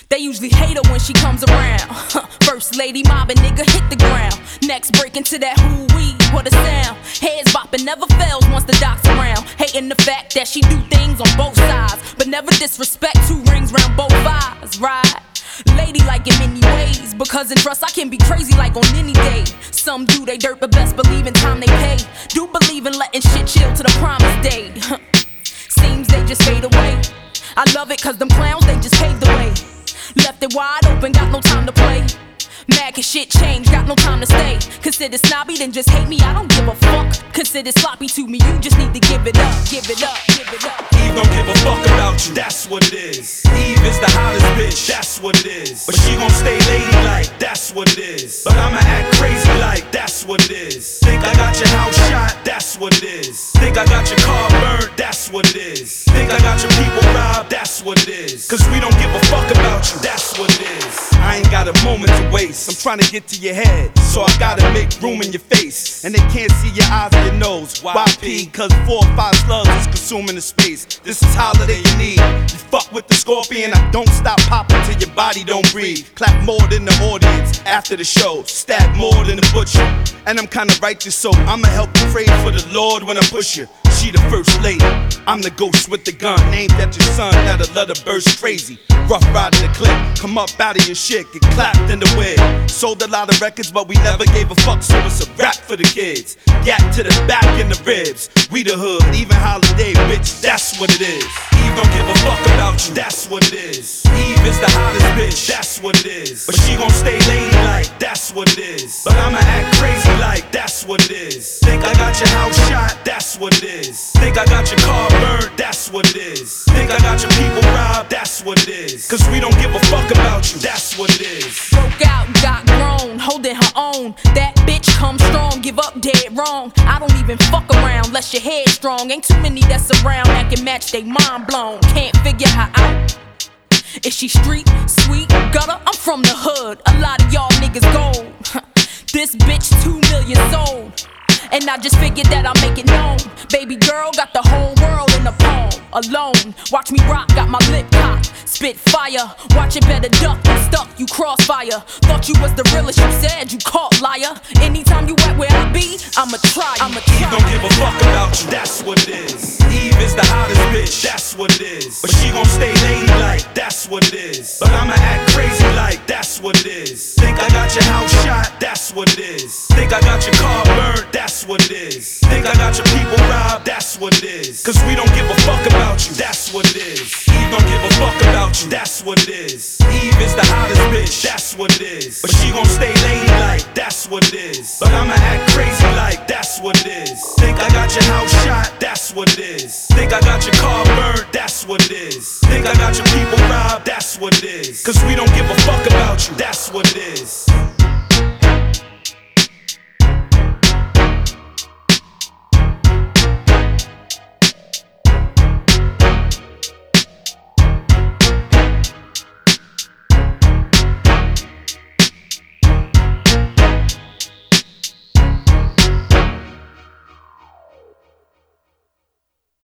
They usually hate her when she comes around. First lady mobbing, nigga hit the ground. Next break into that hoo-wee, what a sound. Heads bopping never fails once the doc's around. Hating the fact that she do things on both sides, but never disrespect, 2 rings round both eyes, right? Lady like in many ways, because in trust I can be crazy like on any day. Some do they dirt, but best believe in time they pay. Do believe in letting shit chill to the promised day. Seems they just fade away. I love it cause them clowns, they just paved the way. Left it wide open, got no time to play. Mad cause shit changed, got no time to stay. Consider snobby, then just hate me, I don't give a fuck. Consider sloppy to me, you just need to give it up, give it up, give it up. Eve don't give a fuck about you, that's what it is. Eve is the hottest bitch, that's what it is. But she gon' stay ladylike, that's what it is. But I'ma act crazy like, that's what it is. Think I got your house shot, that's what it is. Think I got your car burned, that's what it is. Think I got your people robbed, that's what it is. Cause we don't give a fuck about you, that's what it is. I ain't got a moment to waste, I'm trying to get to your head, so I gotta make room in your face. And they can't see your eyes or your nose. Why pee? Cause 4 or 5 slugs is consuming the space. This is holiday you need. You fuck with the scorpion, I don't stop popping till your body don't breathe. Clap more than the audience after the show. Stab more than the butcher. And I'm kinda righteous, so I'ma help you pray for the Lord when I push you. She the first lady, I'm the ghost with the gun. Named after your son, now the letter burst crazy. Rough riding the clip, come up out of your shit, get clapped in the wig. Sold a lot of records, but we never gave a fuck, so it's a rap for the kids. Gap to the back and the ribs. We the hood, even holiday, bitch, that's what it is. Eve don't give a fuck about you, that's what it is. Eve is the hottest bitch, that's what it is. But she gon' stay ladylike, that's what it is. But I'ma act crazy like, that's what it is. Think I got your house shot, that's what it is. Think I got your car burned, that's what it is. Think I got your people robbed, that's what it is. Cause we don't give a fuck about you, that's what it is. Broke out and got grown, holding her own. That bitch come strong, give up dead wrong. I don't even fuck around, less your head strong. Ain't too many that's around that can match they mind blown. Can't figure her out. Is she street, sweet, gutter? I'm from the hood, a lot of y'all niggas gold. This bitch 2 million sold. And I just figured that I'll make it known. Baby girl got the whole world in the palm. Alone, watch me rock, got my lip cocked. Spit fire, watch it better duck and stuck, you crossfire. Thought you was the realest, you said you caught liar. Anytime you at where I be, I'ma try. Eve don't give a fuck about you, that's what it is. Eve is the hottest bitch, that's what it is. But she gon' stay ladylike, that's what it is. But I'ma act crazy like, that's what it is. Think I got your house shot, that's what it is. Think I got your car burned, that's what it is. Think I got your people robbed, that's what it is. Cause we don't give a fuck about you, that's what it is. Eve don't give a fuck about you, that's what it is. Eve is the hottest bitch, that's what it is. But she gon' stay ladylike, that's what it is. But I'ma act crazy like, that's what it is. Think I got your house shot, that's what it is. Think I got your car burned, that's what it is. Think I got your people robbed, that's what it is. Cause we don't